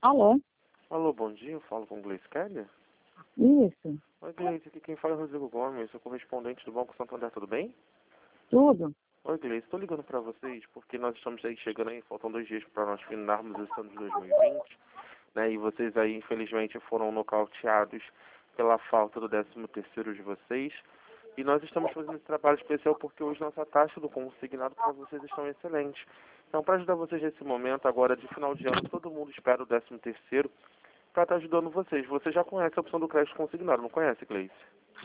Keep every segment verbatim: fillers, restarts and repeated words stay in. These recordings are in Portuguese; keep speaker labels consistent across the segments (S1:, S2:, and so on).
S1: Alô?
S2: Alô, bom dia, eu falo com o Gleice Kelly.
S1: Isso,
S2: Oi, Gleice, aqui quem fala é Rodrigo Gomes, sou correspondente do Banco Santander, tudo bem?
S1: tudo.
S2: Oi, Gleice, estou ligando para vocês porque nós estamos aí chegando aí, faltam dois dias para nós finarmos esse ano de dois mil e vinte, né, e vocês aí, infelizmente, foram nocauteados pela falta do décimo terceiro de vocês, e nós estamos fazendo esse trabalho especial porque hoje nossa taxa do consignado para vocês estão excelente. Então, para ajudar vocês nesse momento, agora de final de ano, todo mundo espera o décimo terceiro, para estar ajudando vocês. Você já conhece a opção do crédito consignado, não conhece, Gleice?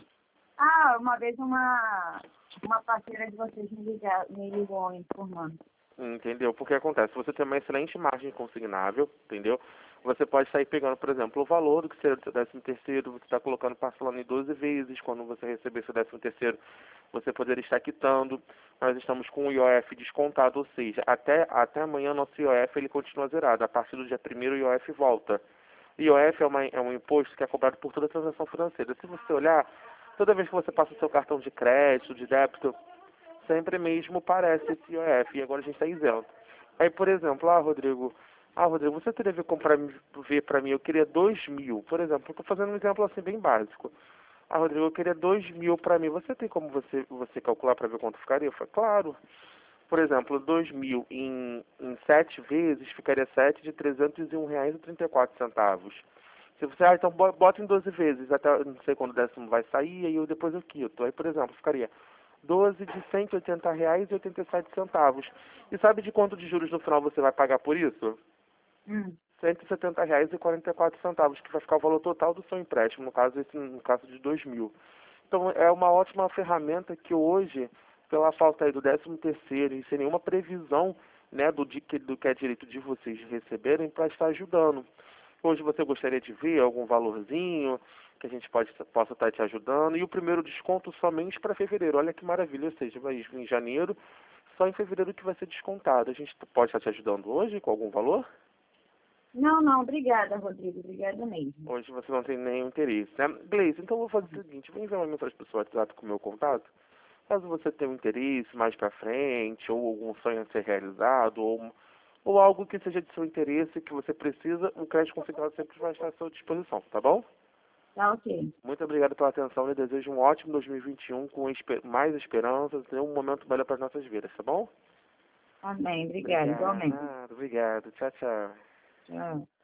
S1: Ah, uma vez uma, uma parceira de vocês me, ligar, me ligou informando.
S2: Entendeu? Porque acontece, você tem uma excelente margem consignável, entendeu? Você pode sair pegando, por exemplo, o valor do que seria do seu décimo terceiro, você está colocando parcelando em doze vezes, quando você receber seu décimo terceiro, você poderia estar quitando. Nós estamos com o I O F descontado, ou seja, até, até amanhã nosso I O F ele continua zerado. A partir do dia primeiro o I O F volta. I O F é, uma, é um imposto que é cobrado por toda transação financeira. Se você olhar, toda vez que você passa o seu cartão de crédito, de débito, sempre mesmo parece esse I O F, e agora a gente está isento. Aí, por exemplo, ah, Rodrigo, ah, Rodrigo, você teria que comprar, ver para mim, eu queria dois mil, por exemplo, eu estou fazendo um exemplo assim bem básico. Ah, Rodrigo, eu queria dois mil para mim, você tem como você, você calcular para ver quanto ficaria? Eu falei, claro. Por exemplo, dois mil em, em sete vezes ficaria sete de trezentos e um reais e trinta e quatro centavos. Se você, ah, então bo- bota em doze vezes, até eu não sei quando o décimo vai sair, aí eu depois eu quito. Aí, por exemplo, ficaria doze de cento e oitenta reais e oitenta e sete centavos. E sabe de quanto de juros no final você vai pagar por isso?
S1: Hum.
S2: cento e setenta reais e quarenta e quatro centavos, que vai ficar o valor total do seu empréstimo, no caso, esse, no caso de dois mil. Então, é uma ótima ferramenta que hoje, pela falta aí do décimo terceiro e sem nenhuma previsão, né, do, de, que- do que é direito de vocês receberem, para estar ajudando. Hoje você gostaria de ver algum valorzinho que a gente pode, possa estar te ajudando, e o primeiro desconto somente para fevereiro. Olha que maravilha, ou seja, vai vir em janeiro, só em fevereiro que vai ser descontado. A gente pode estar te ajudando hoje com algum valor?
S1: Não, não, obrigada, Rodrigo, obrigada mesmo.
S2: Hoje você não tem nenhum interesse, né? Gleice, então eu vou fazer o seguinte, vou enviar uma mensagem para o seu WhatsApp com o meu contato. Caso você tenha um interesse mais para frente, ou algum sonho a ser realizado, ou, ou algo que seja de seu interesse, que você precisa, o crédito consignado sempre vai estar à sua disposição, tá bom?
S1: Tá ok.
S2: Muito obrigado pela atenção e desejo um ótimo dois mil e vinte e um com esper- mais esperanças e um momento melhor para as nossas vidas, tá bom?
S1: Amém, obrigada,
S2: Obrigado,
S1: igualmente.
S2: nada, obrigado. Tchau, tchau.
S1: Tchau.